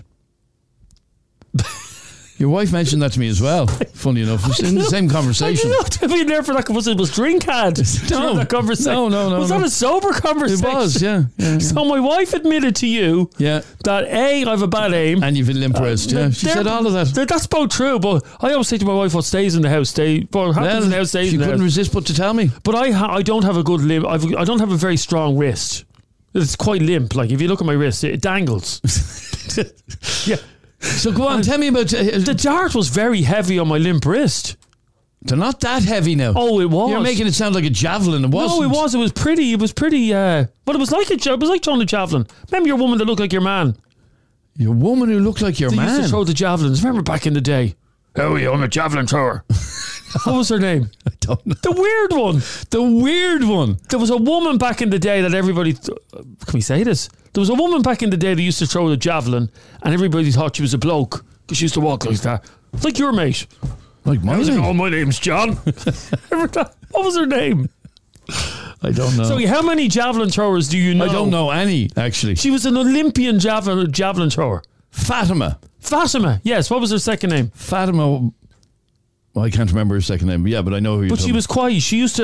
Your wife mentioned that to me as well. Funny enough, it's in the same conversation. I didn't know to be there for that. It was drink had. No, that conversation. no. Was that a sober conversation? It was, yeah. So my wife admitted to you that I have a bad aim. And you've a limp wrist, yeah. She said all of that. That's both true, but I always say to my wife, what stays in the house, what happens in the house stays in the house. She couldn't resist but to tell me. But I don't have a good limp. I don't have a very strong wrist. It's quite limp. Like, if you look at my wrist, it dangles. Yeah. So go on, tell me about... the dart was very heavy on my limp wrist. They're not that heavy now. Oh, it was. You're making it sound like a javelin. It wasn't. No, it was. It was pretty. But it was like throwing a javelin. Remember your woman that looked like your man? Your woman who looked like your they man? used to throw the javelins. Remember back in the day? Oh, yeah, I'm a javelin thrower. What was her name? I don't know. The weird one. The weird one. There was a woman back in the day that everybody... can we say this? There was a woman back in the day that used to throw the javelin and everybody thought she was a bloke because she used to walk like that. Like your mate. Like my How's it name? going? My name's John. What was her name? I don't know. So how many javelin throwers do you know? I don't know any, actually. She was an Olympian javelin thrower. Fatima, yes. What was her second name? Fatima... Well, I can't remember her second name. Yeah, but I know who you're But she was quiet. She was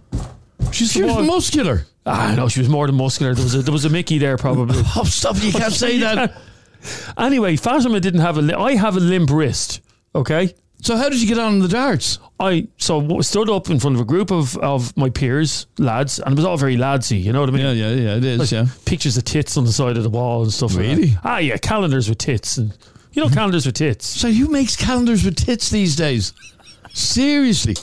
muscular. No, she was more than muscular. There was a Mickey there, probably. Oh, stop. You can't say that. Anyway, Fatima didn't have I have a limp wrist, okay? So how did you get on the darts? I stood up in front of a group of my peers, lads, and it was all very ladsy, you know what I mean? Yeah, it is, like yeah. Pictures of tits on the side of the wall and stuff Really? like that. Yeah, calendars with tits. And you know calendars with tits. So who makes calendars with tits these days? Seriously.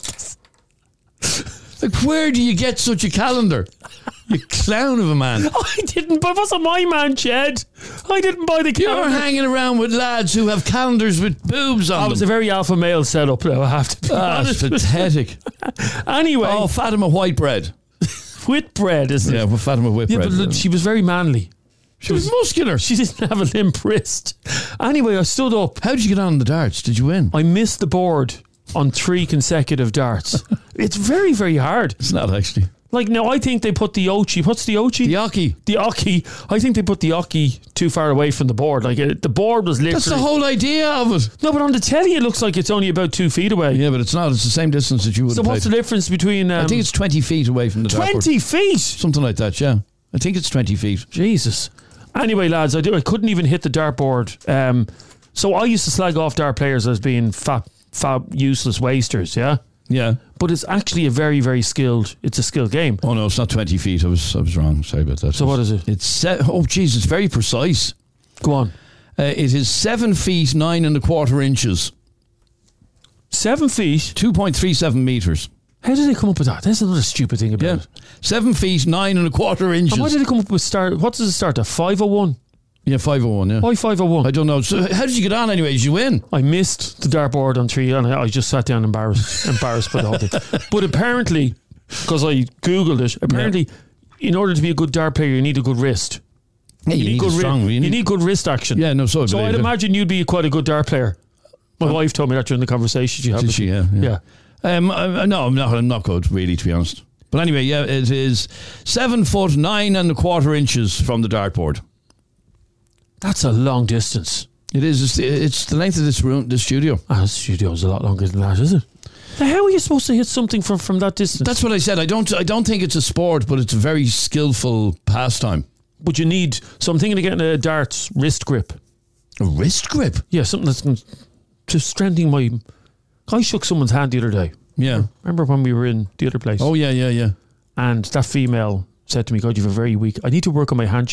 Like, where do you get such a calendar? You clown of a man. I didn't buy, wasn't my man, Jed. I didn't buy the calendar. You're hanging around with lads who have calendars with boobs on them. It was a very alpha male setup, though, I have to be honest. That's pathetic. Anyway. Oh, Fatima white bread. With bread, isn't it? Yeah, with Fatima white bread. But look, she was very manly. She was muscular. She didn't have a limp wrist. Anyway, I stood up. How did you get on the darts? Did you win? I missed the board on 3 consecutive darts. It's very, very hard. It's not actually. Like, now I think they put the Ochi. What's the Ochi? The Oki. The Oki. I think they put the Oki too far away from the board. Like, the board was literally... That's the whole idea of it. No, but on the telly it looks like it's only about 2 feet away. Yeah, but it's not. It's the same distance that you would have So what's the difference between... I think it's 20 feet away from the dartboard. 20 feet? Something like that, yeah. I think it's 20 feet. Jesus. Anyway, lads, I couldn't even hit the dartboard. So I used to slag off dart players as being fat, useless wasters, yeah? Yeah. But it's actually a very, very skilled game. Oh, no, it's not 20 feet. I was wrong. Sorry about that. So what is it? It's, it's very precise. Go on. It is 7 feet, 9 1/4 inches. 7 feet? 2.37 metres. How did they come up with that? That's another stupid thing about it. 7 feet, 9 1/4 inches. And why did they come up with what does it start at? 501? Yeah, 501, yeah. Why 501? I don't know. So how did you get on anyway? Did you win? I missed the dartboard on 3 and I just sat down embarrassed by the whole thing. But apparently, because I Googled it, in order to be a good dart player, you need a good wrist. Yeah, you need good strong. You need good wrist action. Yeah, no, so I'd imagine you'd be quite a good dart player. My wife told me that during the conversation she had. Did she? Yeah. No, I'm not good, really, to be honest. But anyway, yeah, it is 7 foot 9 1/4 inches from the dartboard. That's a long distance. It is. It's the length of this studio. The studio is a lot longer than that, is it? Now, how are you supposed to hit something from that distance? That's what I said. I don't think it's a sport, but it's a very skillful pastime. But you need... So I'm thinking of getting a darts wrist grip. A wrist grip? Yeah, something that's to strengthen my... I shook someone's hand the other day. Yeah. Remember when we were in the other place? Oh, yeah. And that female said to me, God, you have a very weak... I need to work on my handshake.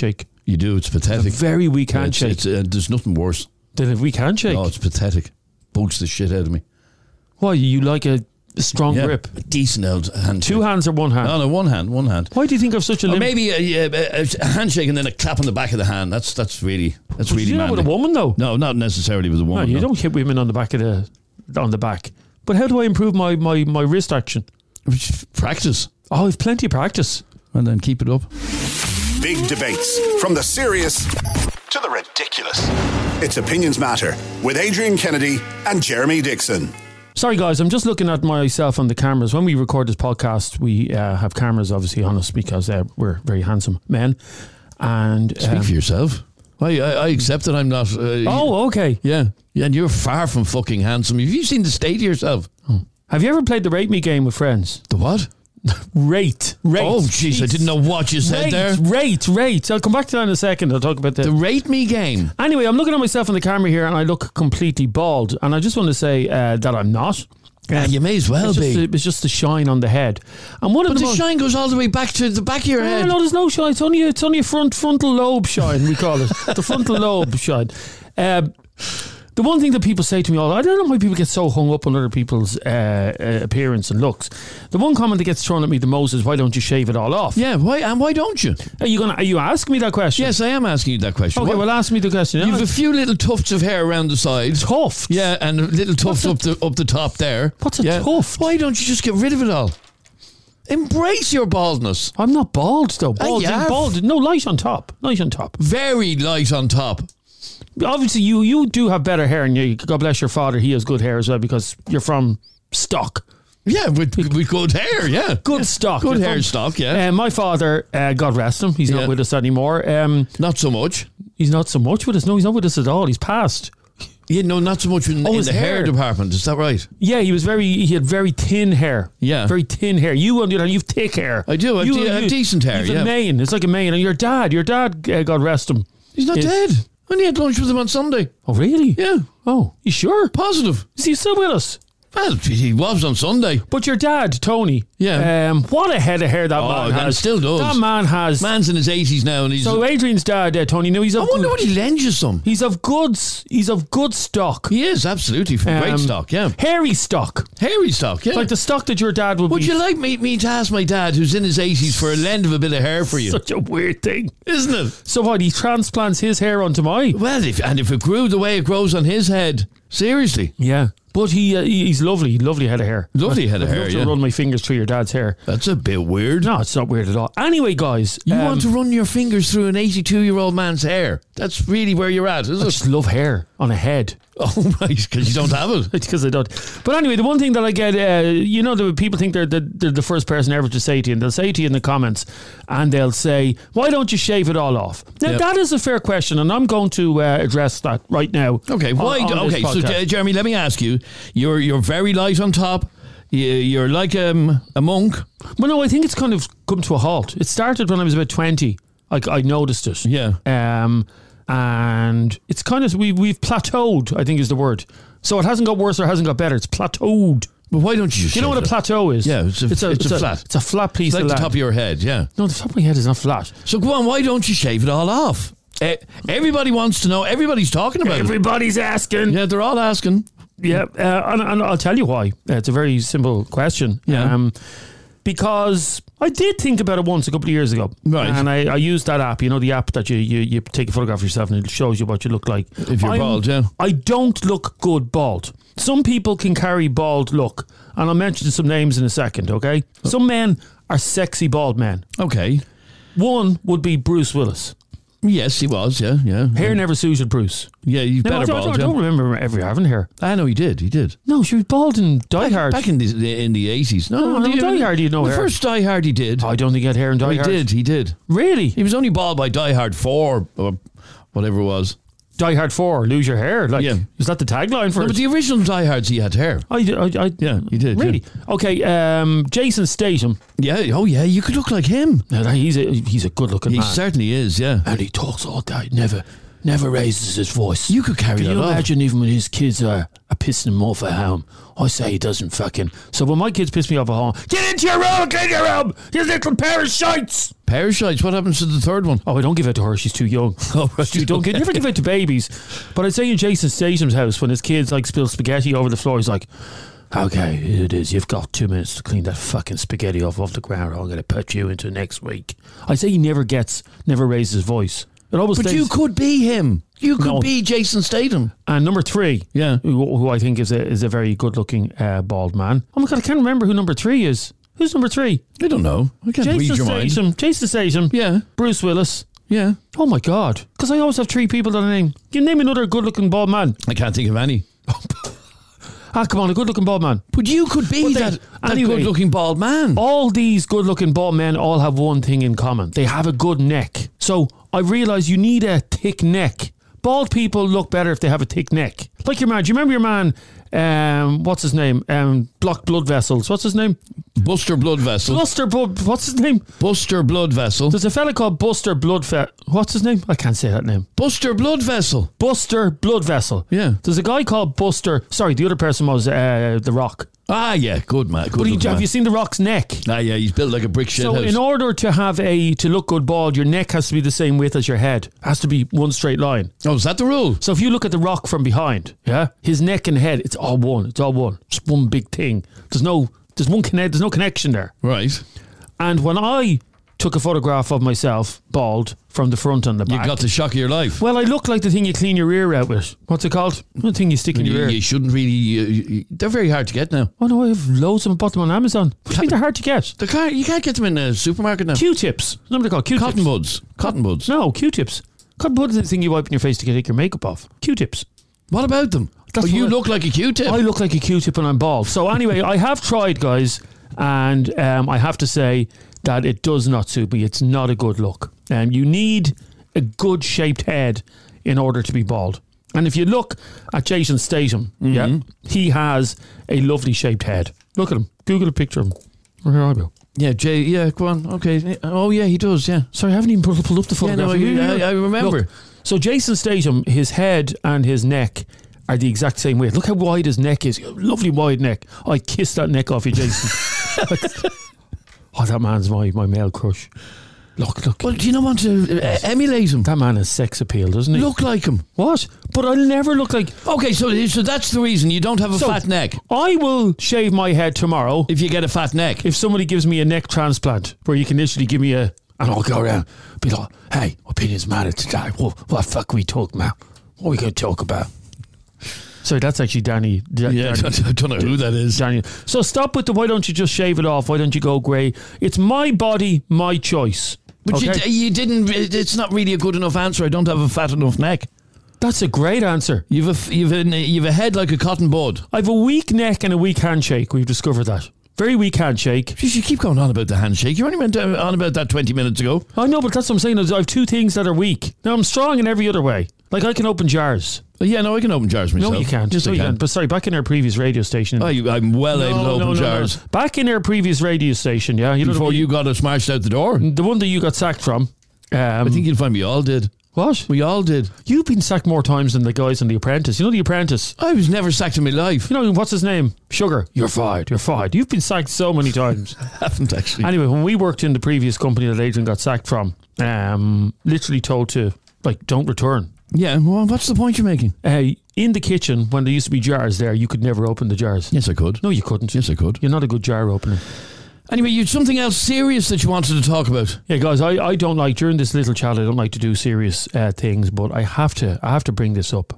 You do. It's pathetic. A very weak handshake. There's nothing worse. Than a weak handshake? Oh, it's pathetic. Bugs the shit out of me. Why, you like a strong grip? A decent old handshake. 2 hands or 1 hand? No, one hand. Why do you think of such a limp? Or maybe a handshake and then a clap on the back of the hand. That's really Would you do that manly. with a woman, though? No, not necessarily with a woman. No, you don't hit women on the back on the back. But how do I improve my wrist action? Practice. Oh, I've plenty of practice. And then keep it up. Big debates, from the serious to the ridiculous. It's Opinions Matter with Adrian Kennedy and Jeremy Dixon. Sorry, guys, I'm just looking at myself on the cameras. When we record this podcast, we have cameras obviously on us because we're very handsome men. And Speak for yourself. I accept that I'm not. Okay. Yeah, and you're far from fucking handsome. Have you seen the state of yourself? Have you ever played the Rate Me game with friends? The what? Rate. Oh, jeez, I didn't know what you said there. Rate. I'll come back to that in a second. I'll talk about The Rate Me game. Anyway, I'm looking at myself on the camera here and I look completely bald. And I just want to say that I'm not. You may as well be. It's just the shine on the head. And But the shine goes all the way back to the back of your head. No, there's no shine. It's only a frontal lobe shine, we call it. The frontal lobe shine. The one thing that people say to me I don't know why people get so hung up on other people's appearance and looks. The one comment that gets thrown at me the most is, why don't you shave it all off? Yeah, why? And why don't you? Are you asking me that question? Yes, I am asking you that question. Okay, well, ask me the question. You've a few little tufts of hair around the side. Tufts? Yeah, and little tufts up the top there. What's a tuft? Why don't you just get rid of it all? Embrace your baldness. I'm not bald, though. Bald. No, light on top. Very light on top. Obviously, you do have better hair, and God bless your father, he has good hair as well because you're from stock. Yeah, with good hair, yeah. Good stock. Good hair stock, yeah. My father, God rest him, he's not with us anymore. Not so much. He's not so much with us. No, he's not with us at all. He's passed. Yeah, no, not so much in the hair department. Is that right? Yeah, he had very thin hair. Yeah. Very thin hair. You, on the other hand, you've thick hair. I do. I have decent hair, You've a mane. It's like a mane. And your dad, God rest him. He's not dead. I only had lunch with him on Sunday. Oh, really? Yeah. Oh, you sure? Positive. Is he still with us? Well, he was on Sunday. But your dad, Tony, what a head of hair that man has. And still does. That man has. Man's in his 80s now, and he's. So Adrian's dad, Tony, he's. I wonder what he lends you some. He's of good stock. He is absolutely from great stock. Yeah, hairy stock. Hairy stock. Yeah, like the stock that your dad would. Would you like me to ask my dad, who's in his 80s, for a lend of a bit of hair for you? Such a weird thing, isn't it? So what? He transplants his hair onto mine. Well, if it grew the way it grows on his head, seriously. Yeah. But he's lovely head of hair. Lovely head of hair, to run my fingers through your dad's hair. That's a bit weird. No, it's not weird at all. Anyway, guys. You want to run your fingers through an 82-year-old man's hair. That's really where you're at, isn't it? I just love hair on a head. Oh, right, because you don't have it. It's because I don't. But anyway, the one thing that I get, the people think they're the first person ever to say to you, and they'll say to you in the comments, and they'll say, why don't you shave it all off? Now, that is a fair question, and I'm going to address that right now. Okay, why? So Jeremy, let me ask you, you're very light on top. You're like a monk. Well, no, I think it's kind of come to a halt. It started when I was about 20. I noticed it. Yeah. And it's kind of we've plateaued, I think is the word. So it hasn't got worse or hasn't got better. It's plateaued. But why don't you just Do you know what a plateau is? Yeah, it's a flat. It's a flat piece of land. Like the top of your head, yeah. No, the top of my head is not flat. So go on, why don't you shave it all off? Everybody wants to know. Everybody's talking about it. Everybody's asking. Yeah, they're all asking. Yeah, and I'll tell you why. It's a very simple question. Yeah. Because I did think about it once a couple of years ago. Right. And I used that app, the app that you take a photograph of yourself and it shows you what you look like. If you're bald, yeah. I don't look good bald. Some people can carry bald look. And I'll mention some names in a second, okay? Some men are sexy bald men. Okay. One would be Bruce Willis. Yes, he was, yeah. Hair never suited Bruce. Yeah, he's better bald. I don't remember ever having hair. I know he did. No, she was bald in Die Hard. Back in the 80s. No, Die Hard, you know the hair. first Die Hard he did. I don't think he had hair in Die Hard. He did. Really? He was only bald by Die Hard 4 or whatever it was. Die Hard 4, lose your hair. Is that the tagline for it? But the original Die Hards, he had hair. Yeah, he did. Really? Yeah. Okay, Jason Statham. Yeah, you could look like him. No, he's a good looking man. He certainly is, yeah. And he talks all day, never never raises his voice. You could carry Can that you off. imagine even when his kids are pissing him off at home? I say he doesn't fucking... So when my kids piss me off at home, get into your room and clean your room, you little pair of shites! Parasites, what happens to the third one? Oh, I don't give it to her. She's too young. Oh, right. You don't never give it to babies. But I'd say in Jason Statham's house, when his kids like spill spaghetti over the floor, he's like, okay, it is. You've got 2 minutes to clean that fucking spaghetti off the ground. Or I'm going to put you into next week. I say he never raises his voice. It always But stays. you could be him. You could No. be Jason Statham. And number 3, Yeah. who I think is a very good looking bald man. Oh my God, I can't remember who number 3 is. Who's number 3? I don't know. I can't read Jason your mind. Statham. Jason Statham. Yeah. Bruce Willis. Yeah. Oh my God. Because I always have 3 people that I name. Can you name another good looking bald man? I can't think of any. Come on, a good looking bald man. But you could be But that anyway, good-looking bald man. All these good-looking bald men all have one thing in common. They have a good neck. So I realise you need a thick neck. Bald people look better if they have a thick neck. Like your man. Do you remember your man, what's his name? Blocked blood vessels. What's his name? Buster Blood Vessel. What's his name? Buster Blood Vessel. There's a fella called Buster What's his name? I can't say that name. Buster Blood Vessel. Buster Blood Vessel. Yeah. There's a guy called Buster. Sorry, the other person was The Rock. Ah, yeah. Good man. Good But looking have man. you seen The Rock's neck? Ah, yeah. He's built like a brick shit So house. in order to look good bald, your neck has to be the same width as your head. It has to be one straight line. Oh, is that the rule? So if you look at The Rock from behind, yeah, his neck and head, it's all one. It's all one. It's one big thing. There's no connection there. Right. And when I took a photograph of myself bald from the front and the You back, got the shock of your life. well, I look like the thing you clean your ear out with. What's it called? The thing you stick in your ear. You shouldn't really... they're very hard to get now. Oh no, I have loads of them. Bought them on Amazon. What do you mean they're hard to get? You can't get them in a supermarket now. Q-tips. What are they called? Q-tips. Cotton buds. Cotton buds. No, Q-tips. Cotton buds is the thing you wipe in your face to take your makeup off. Q-tips. What about them? That's You what- look like a Q-tip. I look like a Q-tip and I'm bald. So anyway, I have tried, guys, and I have to say that it does not suit me. It's not a good look. You need a good shaped head in order to be bald. And if you look at Jason Statham, yeah, he has a lovely shaped head. Look at him. Google a picture of him. Where are you? Yeah, Jay. Yeah, go on. Okay. Oh, yeah, he does. Yeah. Sorry, I haven't even pulled up the Yeah, photograph. no, I remember. Look, so Jason Statham, his head and his neck are the exact same width. Look how wide his neck is. Lovely wide neck. I kiss that neck off you, Jason. Oh, that man's my male crush. Look. Well, do you not want to emulate him? That man has sex appeal, doesn't he? Look like him. What? But I'll never look like... Okay, so that's the reason you don't have a fat neck. I will shave my head tomorrow If you get a fat neck. if somebody gives me a neck transplant where you can literally give me a... And I'll go around and be like, hey, opinions matter today. What fuck we talk about? What are we going to talk about? Sorry, that's actually Danny. Yeah, I don't know who that is. Danny. So stop with the why don't you just shave it off? Why don't you go grey? It's my body, my choice. But okay? you didn't. It's not really a good enough answer. I don't have a fat enough neck. That's a great answer. You've a head like a cotton bud. I've a weak neck and a weak handshake. We've discovered that. Very weak handshake. Jeez, you keep going on about the handshake. You only went on about that 20 minutes ago. I know, but that's what I'm saying. I have 2 things that are weak. Now, I'm strong in every other way. Like, I can open jars. Yeah, no, I can open jars myself. No, you can't. Yes, No, I you can. can't. But sorry, back in our previous radio station. I'm well able to open jars. Back in our previous radio station, yeah. You know Before you got it smashed out the door. the one that you got sacked from. I think you'll find we all did. What? We all did. You've been sacked more times than the guys on The Apprentice. You know The Apprentice? I was never sacked in my life. You know, what's his name? Sugar. You're fired. You're fired. You've been sacked so many times. I haven't actually. Anyway, when we worked in the previous company that Adrian got sacked from, literally told to, don't return. Yeah, well, what's the point you're making? In the kitchen, when there used to be jars there, you could never open the jars. Yes, I could. No, you couldn't. Yes, I could. You're not a good jar opener. Anyway, you had something else serious that you wanted to talk about. Yeah, guys, I don't like, during this little chat, I don't like to do serious things, but I have to bring this up.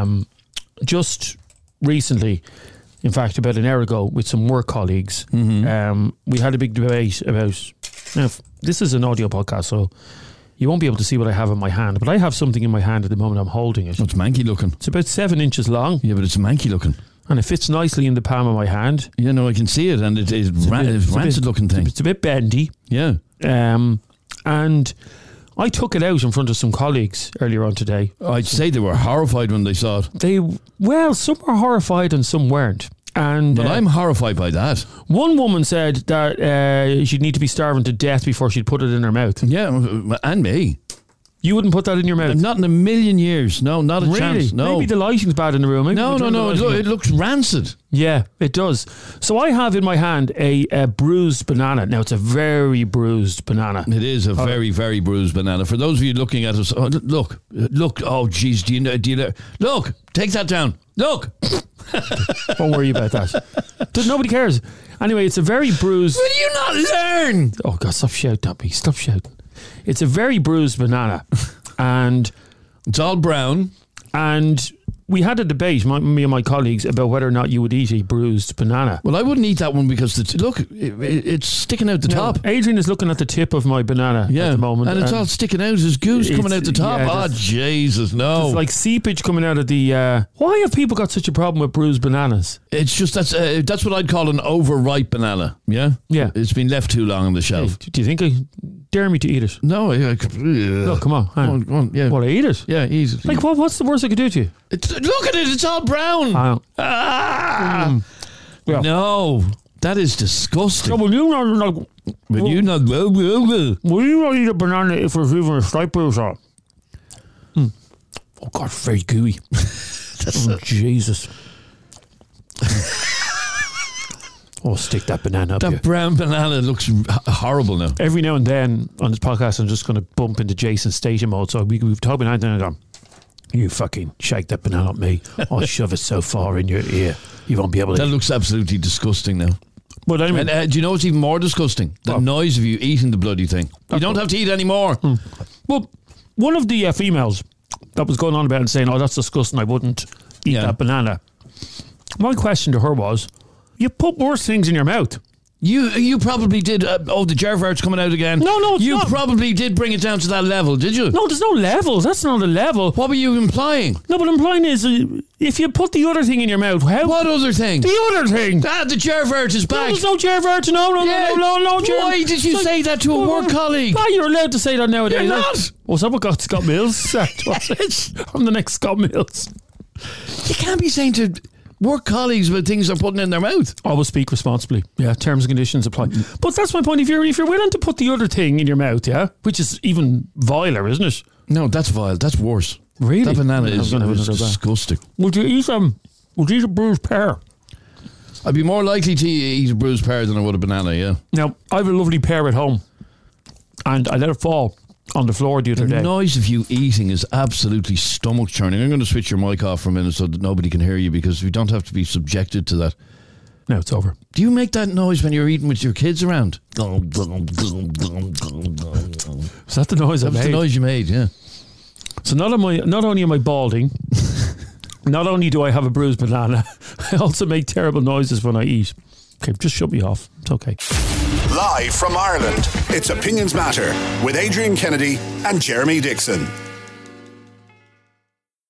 Just recently, in fact, about an hour ago, with some work colleagues, we had a big debate about... Now, this is an audio podcast, so you won't be able to see what I have in my hand, but I have something in my hand at the moment. I'm holding it. It's manky looking. It's about 7 inches long, Yeah, but it's manky looking. and it fits nicely in the palm of my hand. Yeah, no, I can see it, and it's a rancid looking thing. It's a bit bendy. Yeah. And I took it out in front of some colleagues earlier on today. I'd say they were horrified when they saw it. Some were horrified and some weren't. And But I'm horrified by that. one woman said that she'd need to be starving to death before she'd put it in her mouth. Yeah, and me. You wouldn't put that in your mouth? Not in a million years. No, not a chance. No. Maybe the lighting's bad in the room. Maybe No. It looks rancid. Yeah, it does. So I have in my hand a bruised banana. Now, it's a very bruised banana. It is a very, very bruised banana. For those of you looking at us, look. Oh, geez, do you know? Look, take that down. Look. Don't worry about that. Nobody cares. Anyway, it's a very bruised... Will you not learn? Oh, God, stop shouting at me. Stop shouting. It's a very bruised banana. And... It's all brown. And we had a debate, me and my colleagues, about whether or not you would eat a bruised banana. Well, I wouldn't eat that one because, it's sticking out the top. Adrian is looking at the tip of my banana at the moment. And it's all sticking out. There's goose coming out the top. Yeah, Jesus, no. It's like seepage coming out of the... why have people got such a problem with bruised bananas? It's just, that's what I'd call an overripe banana. Yeah? Yeah. It's been left too long on the shelf. Hey, do you think I dare me to eat it? No. No, come on. Go on, yeah. What, I eat it? Yeah, easy. Like, what's the worst I could do to you? Look at it. It's all brown. Yeah. No. That is disgusting. So will you not eat a banana if there's even a stripe bruise on it? Oh, God, very gooey. Jesus. Oh, stick that banana up That here. brown banana looks horrible now. Every now and then on this podcast, I'm just going to bump into Jason Statham mode. So we've talked about that and you fucking shake that banana at me. I'll shove it so far in your ear. You won't be able to. That looks absolutely disgusting now. But anyway. And do you know what's even more disgusting? The noise of you eating the bloody thing. You don't have to eat anymore. Well, one of the females that was going on about and saying, oh, that's disgusting, I wouldn't eat that banana. My question to her was, you put worse things in your mouth. You probably did. The Gervart's coming out again. No, it's you not. probably did bring it down to that level, did you? No, there's no levels. That's not a level. What were you implying? No, what I'm implying is if you put the other thing in your mouth, how? What other thing? The other thing. The Gervart is No, back. there's no Gervart. No, Gervart. Why did you say that to a work colleague? Why you're allowed to say that nowadays? You're not. Was that what got Scott Mills? I'm the next Scott Mills. You can't be saying to work colleagues about things they're putting in their mouth. Always speak responsibly. Yeah, terms and conditions apply. But that's my point. If you're willing to put the other thing in your mouth, yeah, which is even viler, isn't it? No, that's vile. That's worse. Really? That banana is disgusting. Would you eat a bruised pear? I'd be more likely to eat a bruised pear than I would a banana, yeah. Now, I have a lovely pear at home, and I let it fall on the floor the other day. The noise of you eating is absolutely stomach churning. I'm going to switch your mic off for a minute so that nobody can hear you because we don't have to be subjected to that. Now it's over. Do you make that noise when you're eating with your kids around? Is that the noise I made? That's the noise you made, yeah. So not only am I balding, not only do I have a bruised banana, I also make terrible noises when I eat. Okay, just shut me off. It's okay. Live from Ireland, it's Opinions Matter with Adrian Kennedy and Jeremy Dixon.